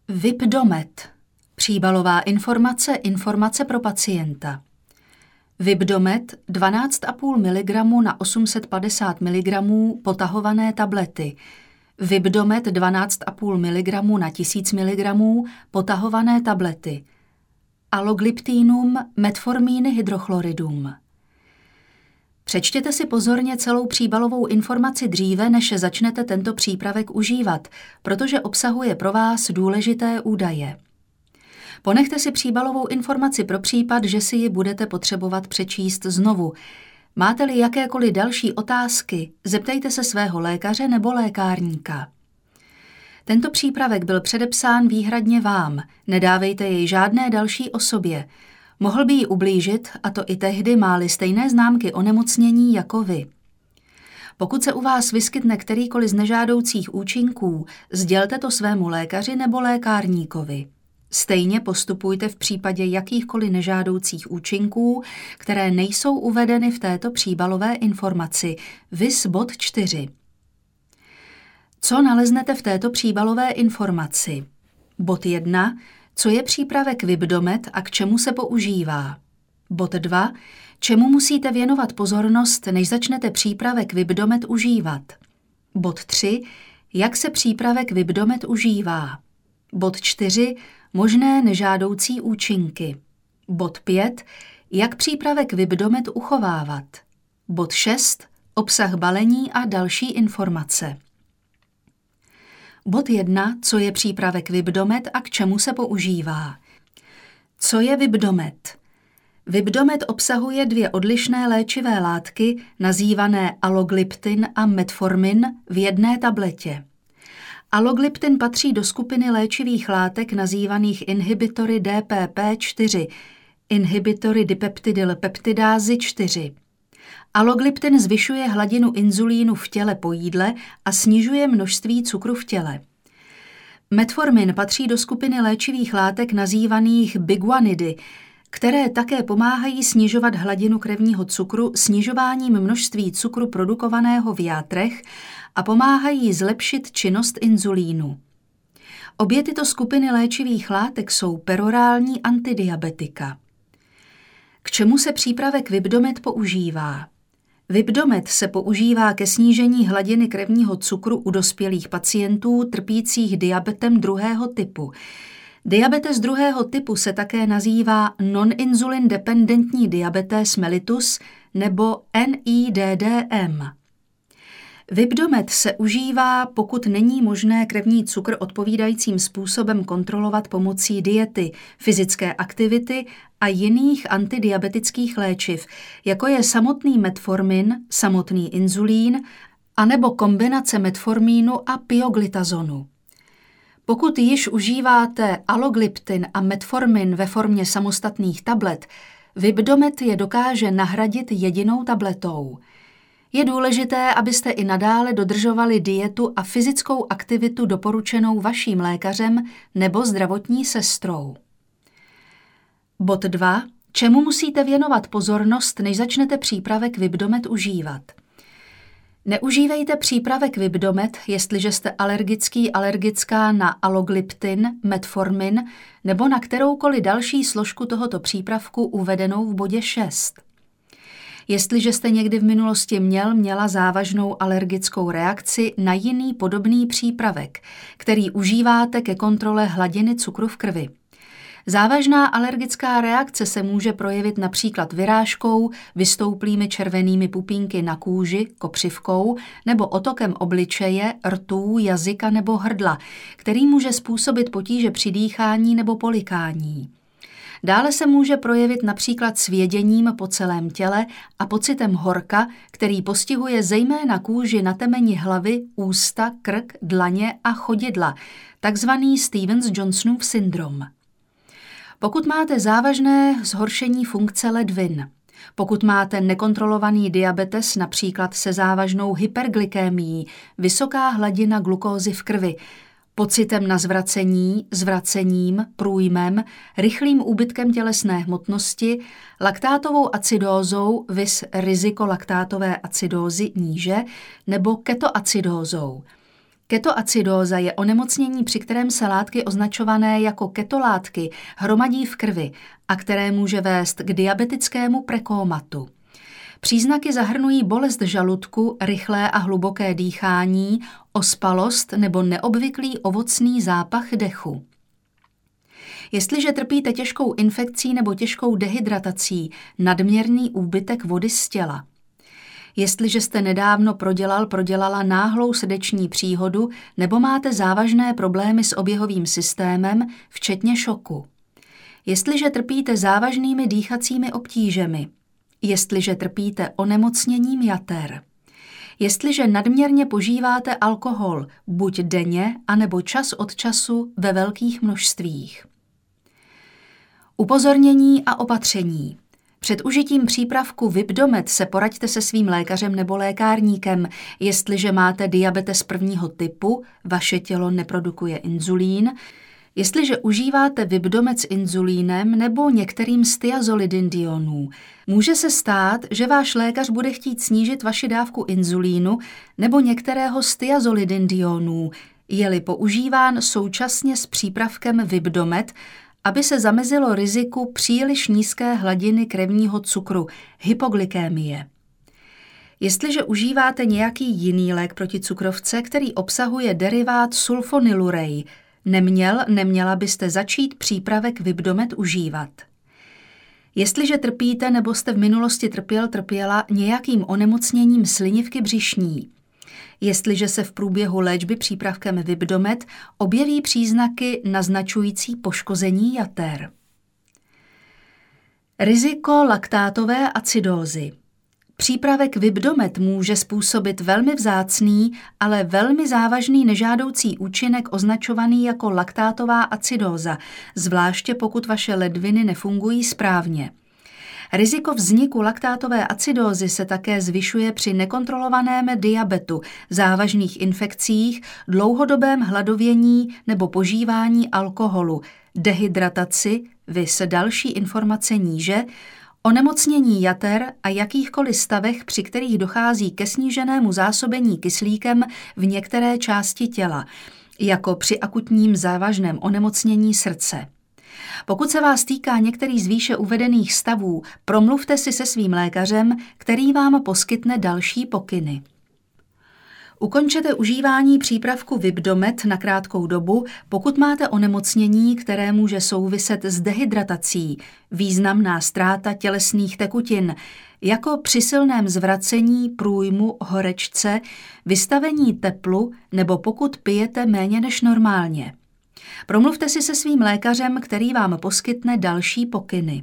Vibdomet. Příbalová informace pro pacienta. Vibdomet 12,5 mg na 850 mg potahované tablety. Vibdomet 12,5 mg na 1000 mg potahované tablety. Alogliptinum metformíny hydrochloridum. Přečtěte si pozorně celou příbalovou informaci dříve, než začnete tento přípravek užívat, protože obsahuje pro vás důležité údaje. Ponechte si příbalovou informaci pro případ, že si ji budete potřebovat přečíst znovu. Máte-li jakékoliv další otázky, zeptejte se svého lékaře nebo lékárníka. Tento přípravek byl předepsán výhradně vám, nedávejte jej žádné další osobě. Mohl by jí ublížit, a to i tehdy, má-li stejné známky onemocnění jako vy. Pokud se u vás vyskytne kterýkoliv z nežádoucích účinků, sdělte to svému lékaři nebo lékárníkovi. Stejně postupujte v případě jakýchkoliv nežádoucích účinků, které nejsou uvedeny v této příbalové informaci, viz bod 4. Co naleznete v této příbalové informaci? Bod 1. Co je přípravek Vibdomet a k čemu se používá? Bod 2. Čemu musíte věnovat pozornost, než začnete přípravek Vibdomet užívat? Bod 3. Jak se přípravek Vibdomet užívá? Bod 4. Možné nežádoucí účinky. Bod 5. Jak přípravek Vibdomet uchovávat? Bod 6. Obsah balení a další informace. Bod 1. Co je přípravek Vibdomet a k čemu se používá? Co je Vibdomet? Vibdomet obsahuje 2 odlišné léčivé látky, nazývané alogliptin a metformin, v jedné tabletě. Alogliptin patří do skupiny léčivých látek nazývaných inhibitory DPP4, inhibitory dipeptidylpeptidázy 4. Alogliptin zvyšuje hladinu inzulínu v těle po jídle a snižuje množství cukru v těle. Metformin patří do skupiny léčivých látek nazývaných biguanidy, které také pomáhají snižovat hladinu krevního cukru snižováním množství cukru produkovaného v játrech a pomáhají zlepšit činnost inzulínu. Obě tyto skupiny léčivých látek jsou perorální antidiabetika. K čemu se přípravek Vibdomet používá? Vibdomet se používá ke snížení hladiny krevního cukru u dospělých pacientů trpících diabetem 2. typu. Diabetes 2. typu se také nazývá non-insulin dependentní diabetes mellitus nebo NIDDM. Vibdomet se užívá, pokud není možné krevní cukr odpovídajícím způsobem kontrolovat pomocí diety, fyzické aktivity a jiných antidiabetických léčiv, jako je samotný metformin, samotný inzulín, anebo kombinace metformínu a pioglitazonu. Pokud již užíváte alogliptin a metformin ve formě samostatných tablet, Vibdomet je dokáže nahradit jedinou tabletou. Je důležité, abyste i nadále dodržovali dietu a fyzickou aktivitu doporučenou vaším lékařem nebo zdravotní sestrou. Bod 2. Čemu musíte věnovat pozornost, než začnete přípravek Vibdomet užívat? Neužívejte přípravek Vibdomet, jestliže jste alergická na alogliptin, metformin nebo na kteroukoliv další složku tohoto přípravku uvedenou v bodě 6. Jestliže jste někdy v minulosti měla závažnou alergickou reakci na jiný podobný přípravek, který užíváte ke kontrole hladiny cukru v krvi. Závažná alergická reakce se může projevit například vyrážkou, vystouplými červenými pupínky na kůži, kopřivkou nebo otokem obličeje, rtů, jazyka nebo hrdla, který může způsobit potíže při dýchání nebo polikání. Dále se může projevit například svěděním po celém těle a pocitem horka, který postihuje zejména kůži na temeni hlavy, ústa, krk, dlaně a chodidla, takzvaný Stevens-Johnsonův syndrom. Pokud máte závažné zhoršení funkce ledvin, pokud máte nekontrolovaný diabetes například se závažnou hyperglykémií, vysoká hladina glukózy v krvi, pocitem na zvracení, zvracením, průjmem, rychlým úbytkem tělesné hmotnosti, laktátovou acidózou, viz riziko laktátové acidózy níže, nebo ketoacidózou. Ketoacidóza je onemocnění, při kterém se látky označované jako ketolátky hromadí v krvi a které může vést k diabetickému prekómatu. Příznaky zahrnují bolest žaludku, rychlé a hluboké dýchání, ospalost nebo neobvyklý ovocný zápach dechu. Jestliže trpíte těžkou infekcí nebo těžkou dehydratací, nadměrný úbytek vody z těla. Jestliže jste nedávno prodělala náhlou srdeční příhodu nebo máte závažné problémy s oběhovým systémem, včetně šoku. Jestliže trpíte závažnými dýchacími obtížemi. Jestliže trpíte onemocněním jater. Jestliže nadměrně požíváte alkohol, buď denně, anebo čas od času ve velkých množstvích. Upozornění a opatření. Před užitím přípravku Vibdomet se poraďte se svým lékařem nebo lékárníkem. Jestliže máte diabetes prvního typu, vaše tělo neprodukuje inzulín. Jestliže užíváte Vibdomet s inzulínem nebo některým z thiazolidindionů, může se stát, že váš lékař bude chtít snížit vaši dávku inzulínu nebo některého z thiazolidindionů, je-li používán současně s přípravkem Vibdomet, aby se zamezilo riziku příliš nízké hladiny krevního cukru, hypoglykémie. Jestliže užíváte nějaký jiný lék proti cukrovce, který obsahuje derivát sulfonylurej, neměla byste začít přípravek Vibdomet užívat. Jestliže trpíte nebo jste v minulosti trpěla nějakým onemocněním slinivky břišní, jestliže se v průběhu léčby přípravkem Vibdomet objeví příznaky naznačující poškození jater. Riziko laktátové acidózy. Přípravek Vibdomet může způsobit velmi vzácný, ale velmi závažný nežádoucí účinek označovaný jako laktátová acidóza, zvláště pokud vaše ledviny nefungují správně. Riziko vzniku laktátové acidózy se také zvyšuje při nekontrolovaném diabetu, závažných infekcích, dlouhodobém hladovění nebo požívání alkoholu, dehydrataci, viz další informace níže, onemocnění jater a jakýchkoliv stavech, při kterých dochází ke sníženému zásobení kyslíkem v některé části těla, jako při akutním závažném onemocnění srdce. Pokud se vás týká některých z výše uvedených stavů, promluvte si se svým lékařem, který vám poskytne další pokyny. Ukončete užívání přípravku Vibdomet na krátkou dobu, pokud máte onemocnění, které může souviset s dehydratací, významná ztráta tělesných tekutin, jako při silném zvracení, průjmu, horečce, vystavení teplu nebo pokud pijete méně než normálně. Promluvte si se svým lékařem, který vám poskytne další pokyny.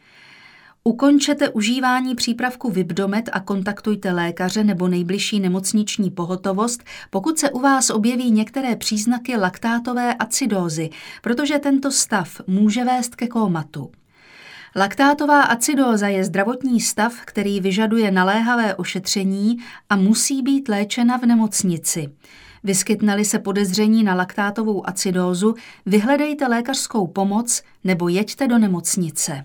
Ukončete užívání přípravku Vibdomet a kontaktujte lékaře nebo nejbližší nemocniční pohotovost, pokud se u vás objeví některé příznaky laktátové acidózy, protože tento stav může vést ke kómatu. Laktátová acidóza je zdravotní stav, který vyžaduje naléhavé ošetření a musí být léčena v nemocnici. Vyskytne-li se podezření na laktátovou acidózu, vyhledejte lékařskou pomoc nebo jeďte do nemocnice.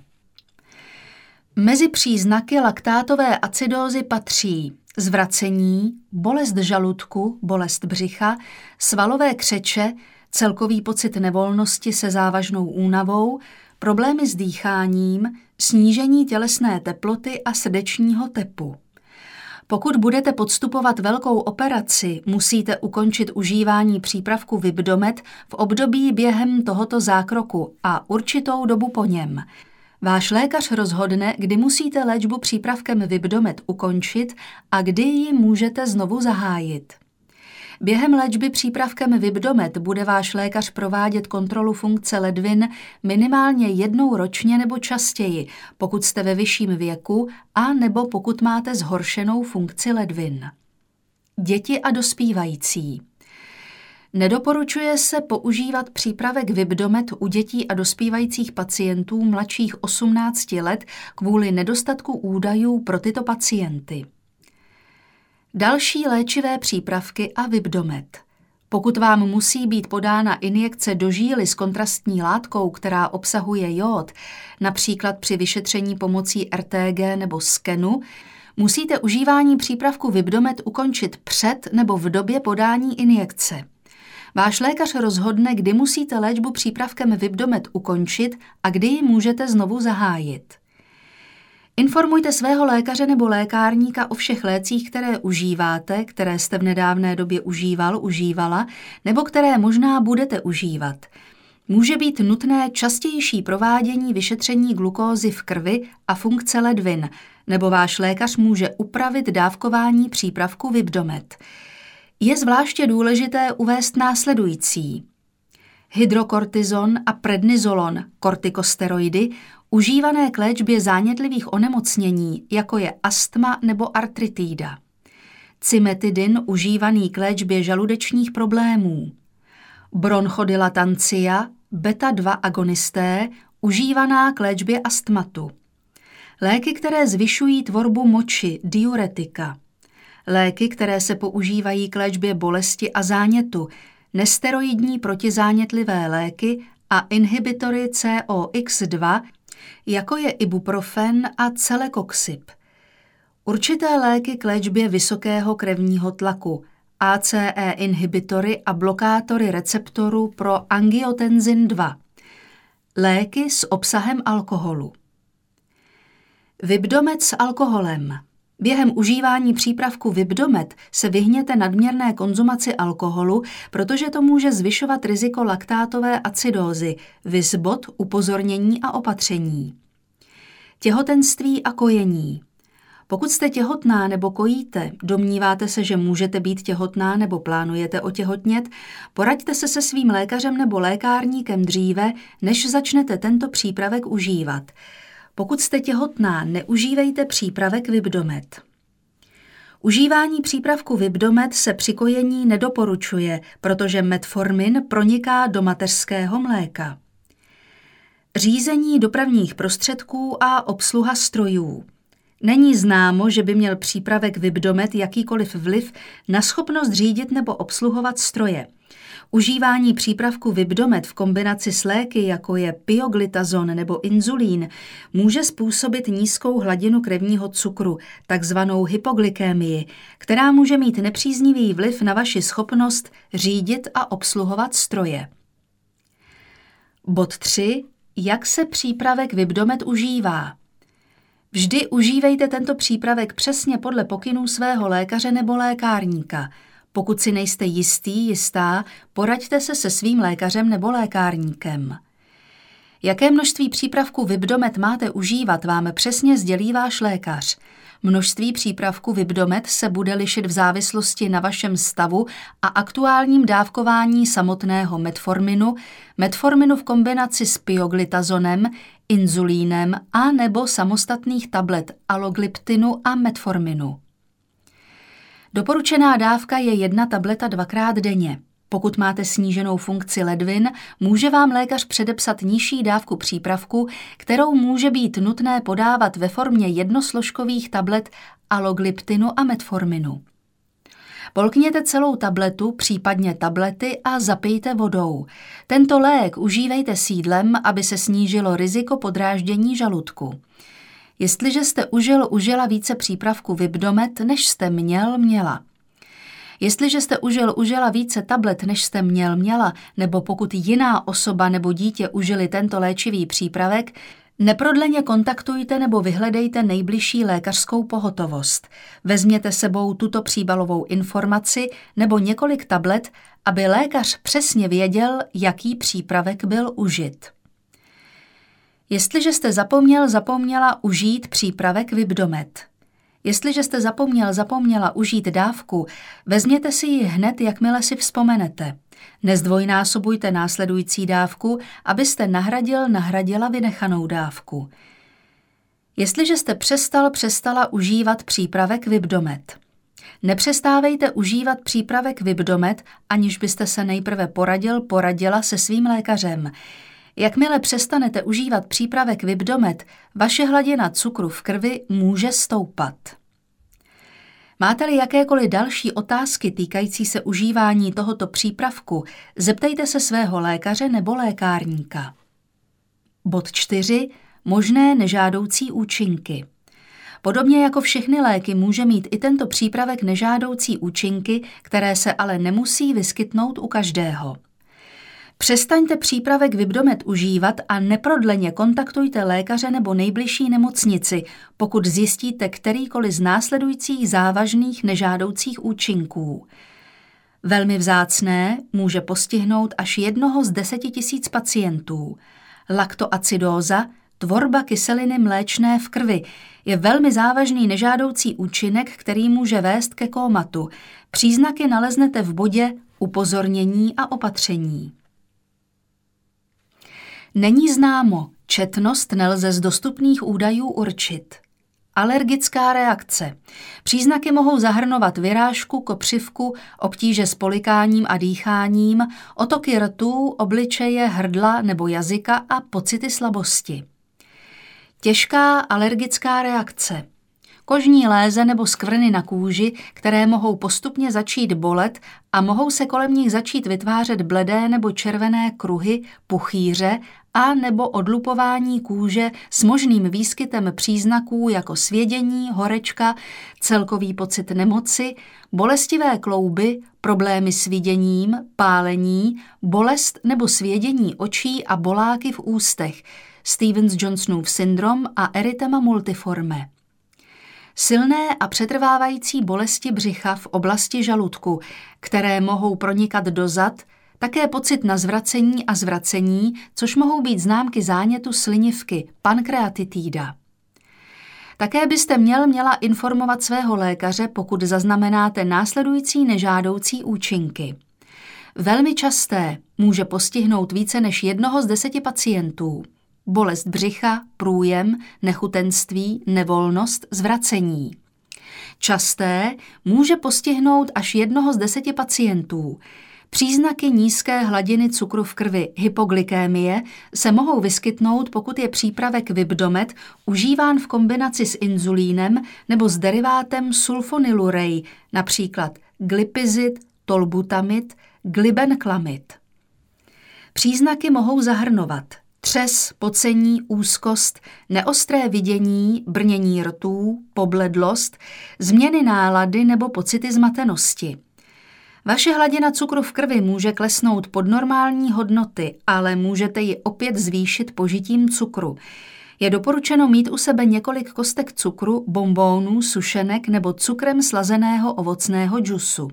Mezi příznaky laktátové acidózy patří zvracení, bolest žaludku, bolest břicha, svalové křeče, celkový pocit nevolnosti se závažnou únavou, problémy s dýcháním, snížení tělesné teploty a srdečního tepu. Pokud budete podstupovat velkou operaci, musíte ukončit užívání přípravku Vibdomet v období během tohoto zákroku a určitou dobu po něm. Váš lékař rozhodne, kdy musíte léčbu přípravkem Vibdomet ukončit a kdy ji můžete znovu zahájit. Během léčby přípravkem Vibdomet bude váš lékař provádět kontrolu funkce ledvin minimálně jednou ročně nebo častěji, pokud jste ve vyšším věku a nebo pokud máte zhoršenou funkci ledvin. Děti a dospívající. Nedoporučuje se používat přípravek Vibdomet u dětí a dospívajících pacientů mladších 18 let kvůli nedostatku údajů pro tyto pacienty. Další léčivé přípravky a Vibdomet. Pokud vám musí být podána injekce do žíly s kontrastní látkou, která obsahuje jód, například při vyšetření pomocí RTG nebo skenu, Musíte užívání přípravku Vibdomet ukončit před nebo v době podání injekce. Váš lékař rozhodne, kdy musíte léčbu přípravkem Vibdomet ukončit a kdy ji můžete znovu zahájit. Informujte svého lékaře nebo lékárníka o všech lécích, které užíváte, které jste v nedávné době užívala, nebo které možná budete užívat. Může být nutné častější provádění vyšetření glukózy v krvi a funkce ledvin, nebo váš lékař může upravit dávkování přípravku Vibdomet. Je zvláště důležité uvést následující. Hydrokortizon a prednizolon, kortikosteroidy, užívané k léčbě zánětlivých onemocnění, jako je astma nebo artritída. Cimetidin, užívaný k léčbě žaludečních problémů. Bronchodilatancia, beta-2 agonisté, užívaná k léčbě astmatu. Léky, které zvyšují tvorbu moči, diuretika. Léky, které se používají k léčbě bolesti a zánětu, nesteroidní protizánětlivé léky a inhibitory COX-2, jako je ibuprofen a celecoxib. Určité léky k léčbě vysokého krevního tlaku, ACE inhibitory a blokátory receptorů pro angiotenzin 2. Léky s obsahem alkoholu. Vibdomet s alkoholem. Během užívání přípravku Vibdomet se vyhněte nadměrné konzumaci alkoholu, protože to může zvyšovat riziko laktátové acidózy, viz bod, upozornění a opatření. Těhotenství a kojení. Pokud jste těhotná nebo kojíte, domníváte se, že můžete být těhotná nebo plánujete otěhotnět, poraďte se svým lékařem nebo lékárníkem dříve, než začnete tento přípravek užívat. Pokud jste těhotná, neužívejte přípravek Vibdomet. Užívání přípravku Vibdomet se při kojení nedoporučuje, protože metformin proniká do mateřského mléka. Řízení dopravních prostředků a obsluha strojů. Není známo, že by měl přípravek Vibdomet jakýkoliv vliv na schopnost řídit nebo obsluhovat stroje. Užívání přípravku Vibdomet v kombinaci s léky, jako je pioglitazon nebo inzulín, může způsobit nízkou hladinu krevního cukru, takzvanou hypoglykémii, která může mít nepříznivý vliv na vaši schopnost řídit a obsluhovat stroje. Bod 3. Jak se přípravek Vibdomet užívá? Vždy užívejte tento přípravek přesně podle pokynů svého lékaře nebo lékárníka. Pokud si nejste jistá, poraďte se svým lékařem nebo lékárníkem. Jaké množství přípravku Vibdomet máte užívat, vám přesně sdělí váš lékař. Množství přípravku Vibdomet se bude lišit v závislosti na vašem stavu a aktuálním dávkování samotného metforminu v kombinaci s pioglitazonem, inzulínem a nebo samostatných tablet alogliptinu a metforminu. Doporučená dávka je 1 tableta 2krát denně. Pokud máte sníženou funkci ledvin, může vám lékař předepsat nižší dávku přípravku, kterou může být nutné podávat ve formě jednosložkových tablet alogliptinu a metforminu. Polkněte celou tabletu, případně tablety a zapijte vodou. Tento lék užívejte s jídlem, aby se snížilo riziko podráždění žaludku. Jestliže jste užila více přípravku Vibdomet, než jste měla. Jestliže jste užila více tablet, než jste měla, nebo pokud jiná osoba nebo dítě užili tento léčivý přípravek, neprodleně kontaktujte nebo vyhledejte nejbližší lékařskou pohotovost. Vezměte sebou tuto příbalovou informaci nebo několik tablet, aby lékař přesně věděl, jaký přípravek byl užit. Jestliže jste zapomněla užít přípravek Vibdomet. Jestliže jste zapomněla užít dávku, vezměte si ji hned, jakmile si vzpomenete. Nezdvojnásobujte následující dávku, abyste nahradila vynechanou dávku. Jestliže jste přestala užívat přípravek Vibdomet. Nepřestávejte užívat přípravek Vibdomet, aniž byste se nejprve poradila se svým lékařem. Jakmile přestanete užívat přípravek Vibdomet, vaše hladina cukru v krvi může stoupat. Máte-li jakékoliv další otázky týkající se užívání tohoto přípravku, zeptejte se svého lékaře nebo lékárníka. Bod 4. Možné nežádoucí účinky. Podobně jako všechny léky může mít i tento přípravek nežádoucí účinky, které se ale nemusí vyskytnout u každého. Přestaňte přípravek Vibdomet užívat a neprodleně kontaktujte lékaře nebo nejbližší nemocnici, pokud zjistíte kterýkoliv z následujících závažných nežádoucích účinků. Velmi vzácné může postihnout až 1 z 10 000 pacientů. Laktoacidóza, tvorba kyseliny mléčné v krvi, je velmi závažný nežádoucí účinek, který může vést ke kómatu. Příznaky naleznete v bodě upozornění a opatření. Není známo, četnost nelze z dostupných údajů určit. Alergická reakce. Příznaky mohou zahrnovat vyrážku, kopřivku, obtíže s polikáním a dýcháním, otoky rtů, obličeje, hrdla nebo jazyka a pocity slabosti. Těžká alergická reakce. Kožní léze nebo skvrny na kůži, které mohou postupně začít bolet a mohou se kolem nich začít vytvářet bledé nebo červené kruhy, puchýře a nebo odlupování kůže s možným výskytem příznaků jako svědění, horečka, celkový pocit nemoci, bolestivé klouby, problémy s viděním, pálení, bolest nebo svědění očí a boláky v ústech, Stevens-Johnsonův syndrom a erytema multiforme. Silné a přetrvávající bolesti břicha v oblasti žaludku, které mohou pronikat do zad, také pocit na zvracení a zvracení, což mohou být známky zánětu slinivky, pankreatitída. Také byste měla informovat svého lékaře, pokud zaznamenáte následující nežádoucí účinky. Velmi časté může postihnout více než 1 z 10 pacientů. Bolest břicha, průjem, nechutenství, nevolnost, zvracení. Časté může postihnout až 1 z 10 pacientů. Příznaky nízké hladiny cukru v krvi, hypoglykémie, se mohou vyskytnout, pokud je přípravek Vibdomet užíván v kombinaci s inzulínem nebo s derivátem sulfonylurej, například glipizid, tolbutamid, glibenclamid. Příznaky mohou zahrnovat třes, pocení, úzkost, neostré vidění, brnění rtů, pobledlost, změny nálady nebo pocity zmatenosti. Vaše hladina cukru v krvi může klesnout pod normální hodnoty, ale můžete ji opět zvýšit požitím cukru. Je doporučeno mít u sebe několik kostek cukru, bonbónů, sušenek nebo cukrem slazeného ovocného džusu.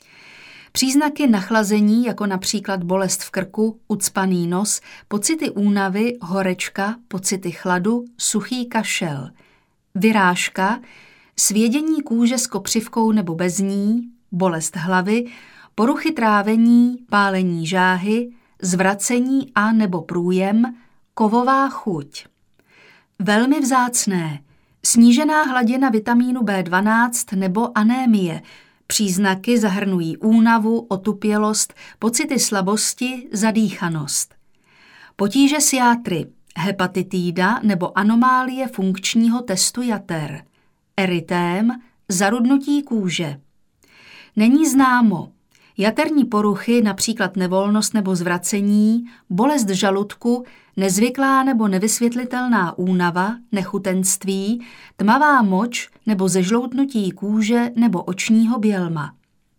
Příznaky nachlazení, jako například bolest v krku, ucpaný nos, pocity únavy, horečka, pocity chladu, suchý kašel. Vyrážka, svědění kůže s kopřivkou nebo bez ní, bolest hlavy, poruchy trávení, pálení žáhy, zvracení a nebo průjem, kovová chuť. Velmi vzácné, snížená hladina vitamínu B12 nebo anémie. Příznaky zahrnují únavu, otupělost, pocity slabosti, zadýchanost. Potíže s játry, hepatitída nebo anomálie funkčního testu jater. Erytém, zarudnutí kůže. Není známo. Jaterní poruchy, například nevolnost nebo zvracení, bolest žaludku, nezvyklá nebo nevysvětlitelná únava, nechutenství, tmavá moč nebo zežloutnutí kůže nebo očního bělma.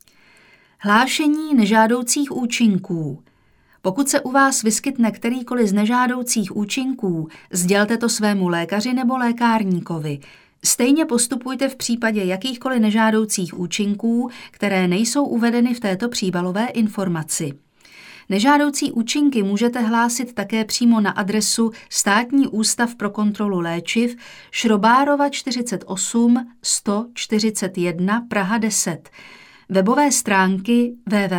Hlášení nežádoucích účinků. Pokud se u vás vyskytne kterýkoliv z nežádoucích účinků, sdělte to svému lékaři nebo lékárníkovi. Stejně postupujte v případě jakýchkoliv nežádoucích účinků, které nejsou uvedeny v této příbalové informaci. Nežádoucí účinky můžete hlásit také přímo na adresu Státní ústav pro kontrolu léčiv, Šrobárova 48 141 Praha 10, webové stránky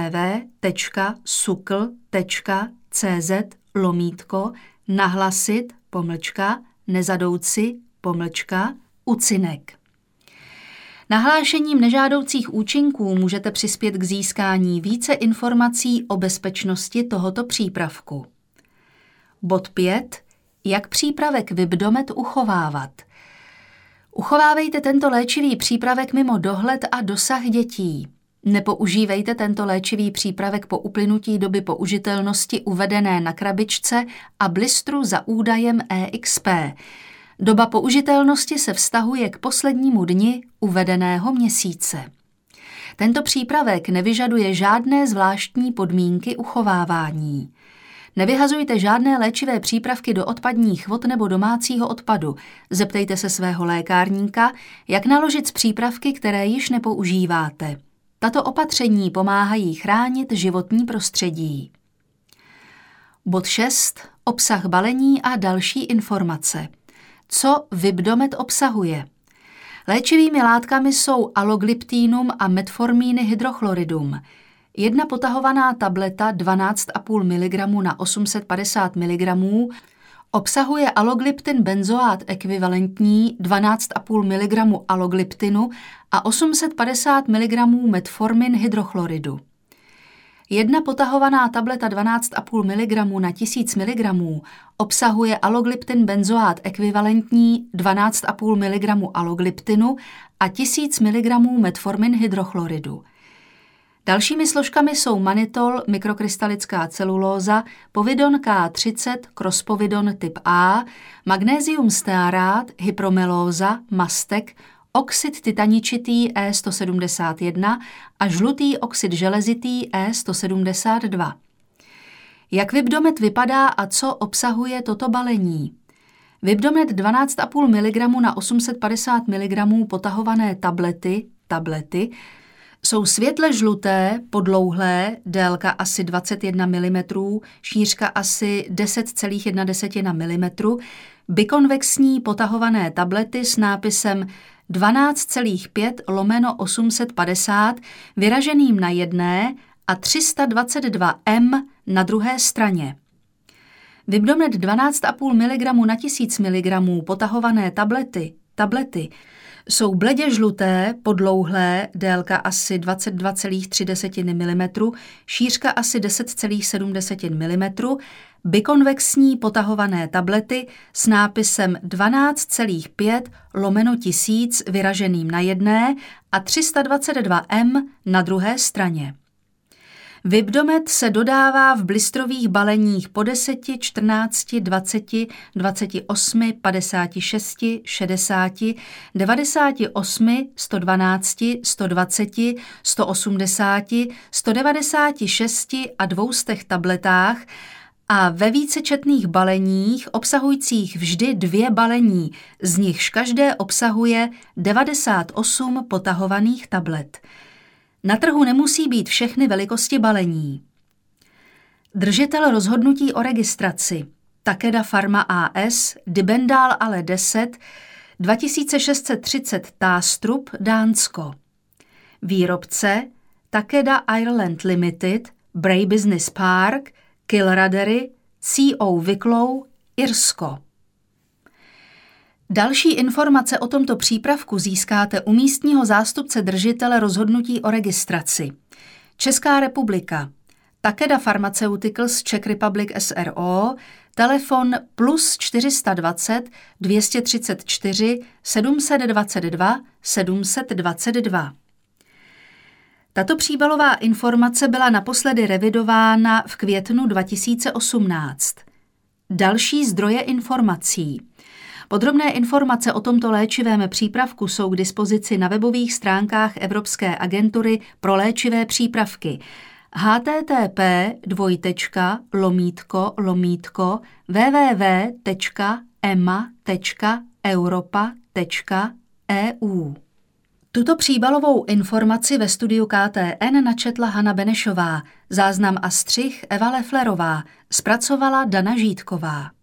www.sucl.cz/nahlasit-nezadouci-ucinek. Nahlášením nežádoucích účinků můžete přispět k získání více informací o bezpečnosti tohoto přípravku. Bod 5. Jak přípravek Vibdomet uchovávat? Uchovávejte tento léčivý přípravek mimo dohled a dosah dětí. Nepoužívejte tento léčivý přípravek po uplynutí doby použitelnosti uvedené na krabičce a blistru za údajem EXP. Doba použitelnosti se vztahuje k poslednímu dni uvedeného měsíce. Tento přípravek nevyžaduje žádné zvláštní podmínky uchovávání. Nevyhazujte žádné léčivé přípravky do odpadních vod nebo domácího odpadu. Zeptejte se svého lékárníka, jak naložit s přípravky, které již nepoužíváte. Tato opatření pomáhají chránit životní prostředí. Bod 6. Obsah balení a další informace. Co Vibdomet obsahuje? Léčivými látkami jsou alogliptinum a metformíny hydrochloridum. Jedna potahovaná tableta 12,5 mg na 850 mg obsahuje alogliptin benzoát ekvivalentní 12,5 mg alogliptinu a 850 mg metformin hydrochloridu. Jedna potahovaná tableta 12,5 mg na 1000 mg obsahuje alogliptin benzoát ekvivalentní 12,5 mg alogliptinu a 1000 mg metformin hydrochloridu. Dalšími složkami jsou manitol, mikrokrystalická celulóza, povidon K30, crosspovidon typ A, magnézium stearát, hypromelóza, mastek, oxid titaničitý E171 a žlutý oxid železitý E172. Jak Vibdomet vypadá a co obsahuje toto balení? Vibdomet 12,5 mg na 850 mg potahované tablety jsou světle žluté, podlouhlé, délka asi 21 mm, šířka asi 10,1 mm, bikonvexní potahované tablety s nápisem 12,5/850 vyraženým na jedné a 322 M na druhé straně. Vibdomet 12,5 mg na 1000 mg potahované tablety jsou bledě žluté, podlouhlé, délka asi 22,3 mm, šířka asi 10,7 mm, bikonvexní potahované tablety s nápisem 12,5/1000 vyraženým na jedné a 322 M na druhé straně. Vibdomet se dodává v blistrových baleních po 10, 14, 20, 28, 56, 60, 98, 112, 120, 180, 196 a 200 tabletách a ve vícečetných baleních obsahujících vždy 2 balení, z nichž každé obsahuje 98 potahovaných tablet. Na trhu nemusí být všechny velikosti balení. Držitel rozhodnutí o registraci Takeda Pharma AS, Dibendal ale 10, 2630 Tástrup, Dánsko. Výrobce Takeda Ireland Limited, Bray Business Park, Kilradery, C.O. Wicklow, Irsko. Další informace o tomto přípravku získáte u místního zástupce držitele rozhodnutí o registraci. Česká republika. Takeda Pharmaceuticals Czech Republic SRO, telefon plus 420 234 722 722. Tato příbalová informace byla naposledy revidována v květnu 2018. Další zdroje informací. Podrobné informace o tomto léčivém přípravku jsou k dispozici na webových stránkách Evropské agentury pro léčivé přípravky http://www.ema.europa.eu. Tuto příbalovou informaci ve studiu KTN načetla Hana Benešová, záznam a střih Eva Leflerová, zpracovala Dana Žítková.